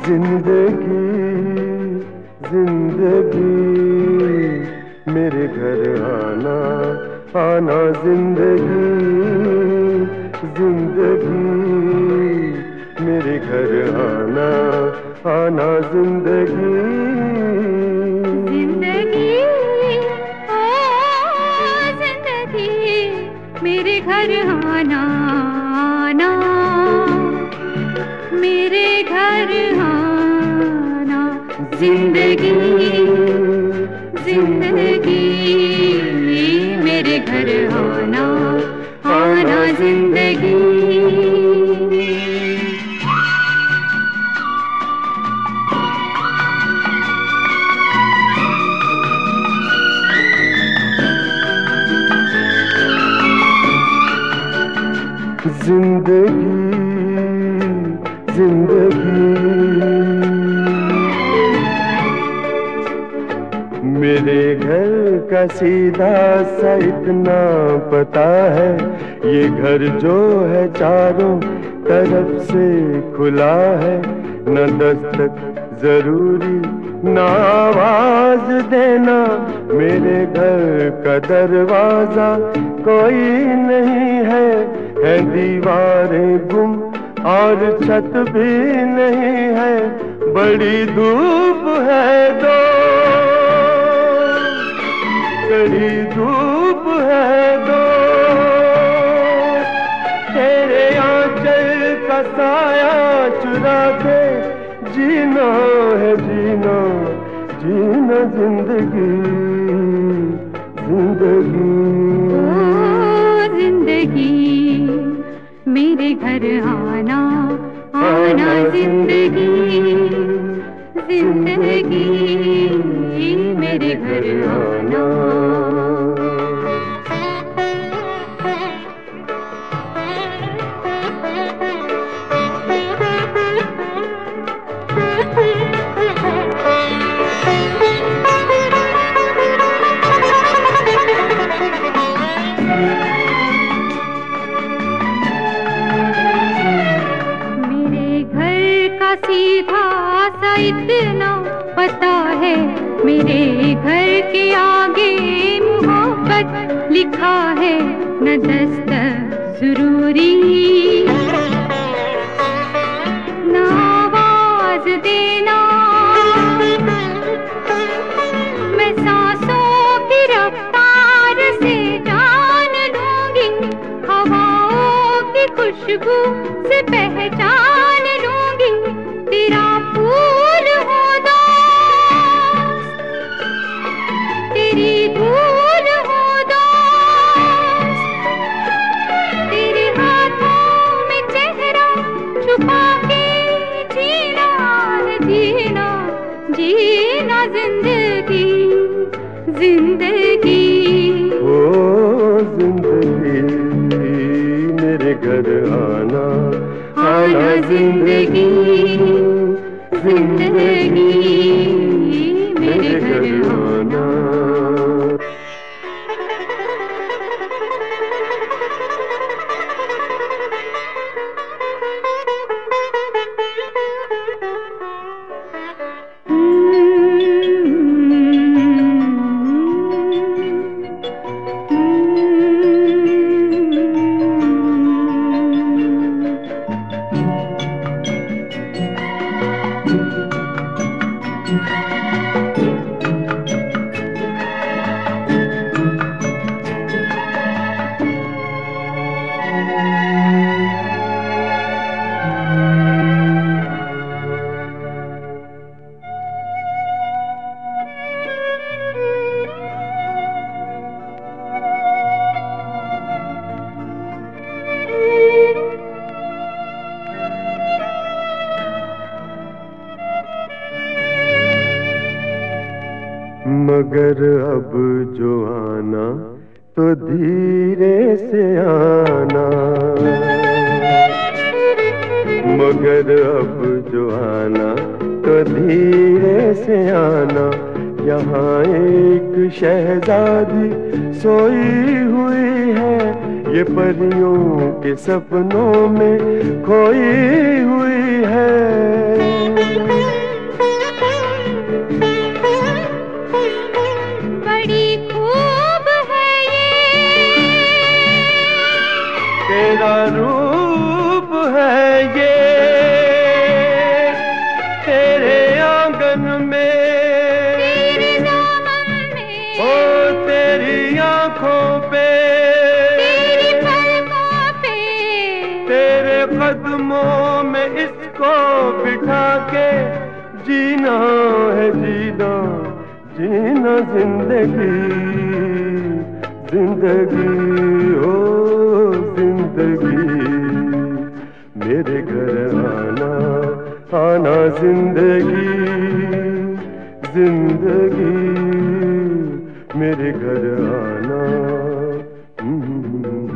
जिंदगी जिंदगी मेरे घर आना आना, जिंदगी जिंदगी मेरे घर आना आना, जिंदगी जिंदगी ओ जिंदगी मेरे घर आना आना, मेरे घर आना, जिंदगी जिंदगी मेरे घर आना आना, जिंदगी। जिंदगी जिंदगी मेरे घर का सीधा सा इतना पता है, ये घर जो है चारों तरफ से खुला है, न दस्तक जरूरी न आवाज देना, मेरे घर का दरवाजा कोई नहीं है दीवारें गुम और छत भी नहीं है, बड़ी धूप है तो बड़ी धूप है तो, तेरे आंचल का साया चुरा के जीना है जीना जीना, जिंदगी जिंदगी ओ जिंदगी मेरे घर आना आना, जिंदगी जिंदगी मेरे घर आना। सीधा सा इतना पता है, मेरे घर के आगे मोहब्बत लिखा है, न दस्तक जरूरी न आवाज देना, मैं सांसों की रफ्तार से जान लूंगी, हवाओं की खुशबू से पहचान लूंगी, तेरा फूल हो दोस्त, तेरी धूल हो दोस्त, तेरे हाथों में चेहरा छुपा के जीना है जीना जीना, जिंदगी जिंदगी ओ जिंदगी मेरे घर आना आना, जिंदगी जिंदगी मेरे घर आना। मगर अब जो आना तो धीरे से आना, मगर अब जो आना तो धीरे से आना, यहाँ एक शहजादी सोई हुई है, ये परियों के सपनों में खोई हुई है। कदमों में इसको बिठा के जीना है जीना, जीना जिंदगी, जिंदगी ओ जिंदगी। मेरे घर आना आना जिंदगी, जिंदगी मेरे घर आना।